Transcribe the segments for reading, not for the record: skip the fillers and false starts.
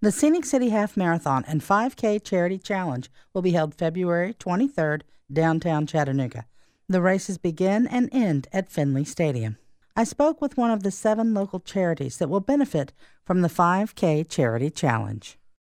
The Scenic City Half Marathon and 5K Charity Challenge will be held February 23rd, downtown Chattanooga. The races begin and end at Finley Stadium. I spoke with one of the 7 local charities that will benefit from the 5K Charity Challenge.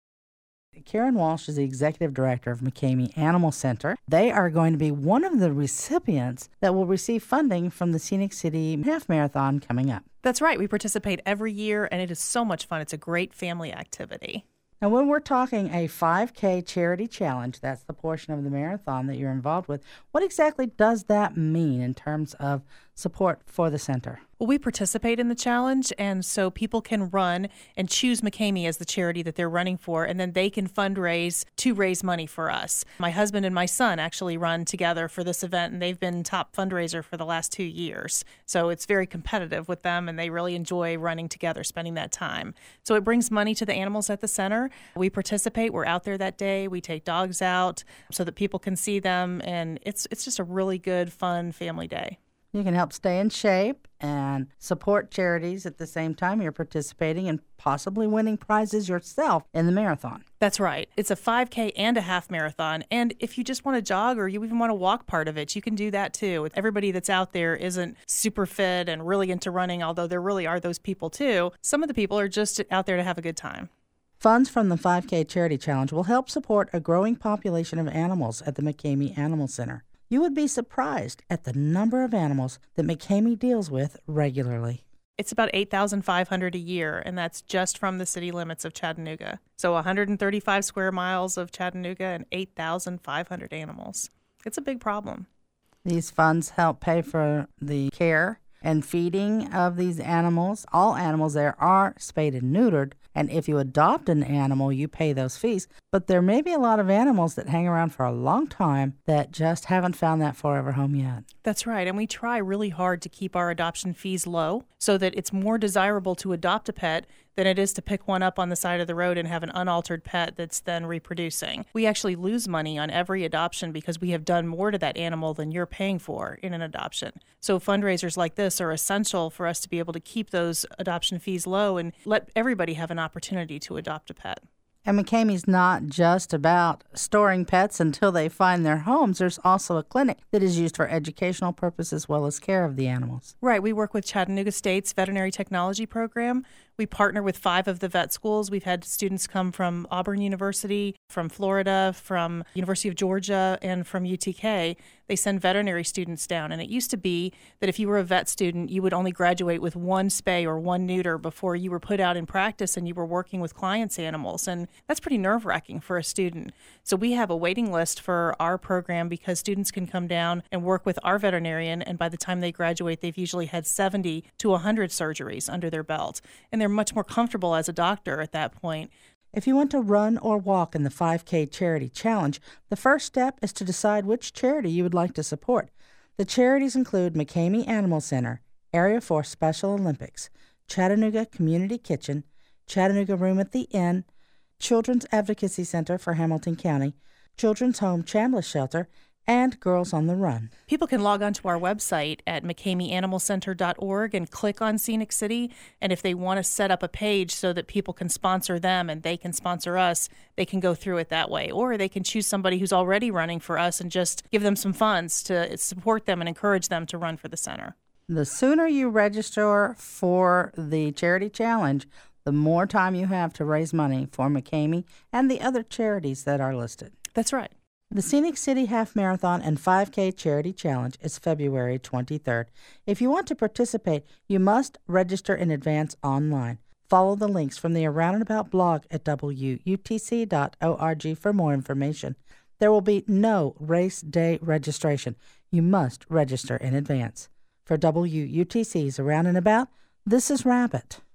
Karen Walsh is the executive director of McCamey Animal Center. They are going to be one of the recipients that will receive funding from the Scenic City Half Marathon coming up. That's right. We participate every year, and it is so much fun. It's a great family activity. Now, when we're talking a 5K charity challenge, that's the portion of the marathon that you're involved with, what exactly does that mean in terms of support for the center? Well, we participate in the challenge, and so people can run and choose McCamey as the charity that they're running for, and then they can fundraise to raise money for us. My husband and my son actually run together for this event, and they've been top fundraiser for the last 2 years. So it's very competitive with them, and they really enjoy running together, spending that time. So it brings money to the animals at the center. We participate. We're out there that day. We take dogs out so that people can see them, and it's just a really good, fun family day. You can help stay in shape and support charities at the same time you're participating and possibly winning prizes yourself in the marathon. That's right. It's a 5K and a half marathon. And if you just want to jog or you even want to walk part of it, you can do that too. Everybody that's out there isn't super fit and really into running, although there really are those people too. Some of the people are just out there to have a good time. Funds from the 5K Charity Challenge will help support a growing population of animals at the McCamey Animal Center. You would be surprised at the number of animals that McCamey deals with regularly. It's about 8,500 a year, and that's just from the city limits of Chattanooga. So 135 square miles of Chattanooga and 8,500 animals. It's a big problem. These funds help pay for the care and feeding of these animals. All animals there are spayed and neutered, and if you adopt an animal, you pay those fees. But there may be a lot of animals that hang around for a long time that just haven't found that forever home yet. That's right, and we try really hard to keep our adoption fees low so that it's more desirable to adopt a pet than it is to pick one up on the side of the road and have an unaltered pet that's then reproducing. We actually lose money on every adoption because we have done more to that animal than you're paying for in an adoption. So fundraisers like this are essential for us to be able to keep those adoption fees low and let everybody have an opportunity to adopt a pet. And McCamey's not just about storing pets until they find their homes. There's also a clinic that is used for educational purposes as well as care of the animals. Right. We work with Chattanooga State's Veterinary Technology Program. We partner with 5 of the vet schools. We've had students come from Auburn University, from Florida, from University of Georgia, and from UTK. They send veterinary students down. And it used to be that if you were a vet student, you would only graduate with 1 spay or 1 neuter before you were put out in practice and you were working with clients' animals. And that's pretty nerve-wracking for a student. So we have a waiting list for our program because students can come down and work with our veterinarian, and by the time they graduate, they've usually had 70 to 100 surgeries under their belt. And they're much more comfortable as a doctor at that point. If you want to run or walk in the 5K Charity Challenge, the first step is to decide which charity you would like to support. The charities include McCamey Animal Center, Area 4 Special Olympics, Chattanooga Community Kitchen, Chattanooga Room at the Inn, Children's Advocacy Center for Hamilton County, Children's Home Chambliss Shelter, and Girls on the Run. People can log on to our website at McCameyAnimalCenter.org and click on Scenic City. And if they want to set up a page so that people can sponsor them and they can sponsor us, they can go through it that way. Or they can choose somebody who's already running for us and just give them some funds to support them and encourage them to run for the center. The sooner you register for the charity challenge, the more time you have to raise money for McCamey and the other charities that are listed. That's right. The Scenic City Half Marathon and 5K Charity Challenge is February 23rd. If you want to participate, you must register in advance online. Follow the links from the Around and About blog at wutc.org for more information. There will be no race day registration. You must register in advance. For WUTC's Around and About, this is Rabbit.